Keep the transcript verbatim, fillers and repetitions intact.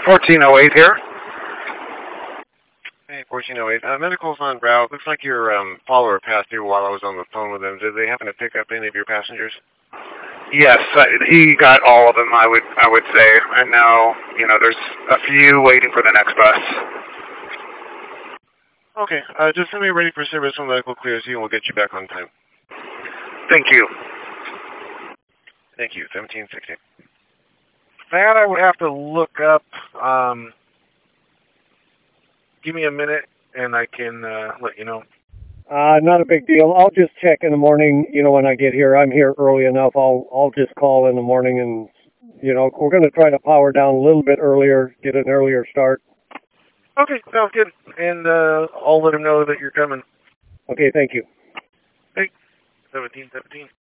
fourteen oh eight here. Hey, fourteen oh eight. Uh, medical's on route. Looks like your um, follower passed through while I was on the phone with them. Did they happen to pick up any of your passengers? Yes, uh, he got all of them, I would I would say. Right now, you know, there's a few waiting for the next bus. Okay, uh, just send me ready for service when medical clears you, and we'll get you back on time. Thank you. Thank you, seventeen sixty. That I would have to look up. Um, give me a minute, and I can uh, let you know. Uh, not a big deal. I'll just check in the morning, you know, when I get here. I'm here early enough. I'll I'll just call in the morning and, you know, we're going to try to power down a little bit earlier, get an earlier start. Okay, sounds good. And uh, I'll let him know that you're coming. Okay, thank you. Hey, seventeen seventeen.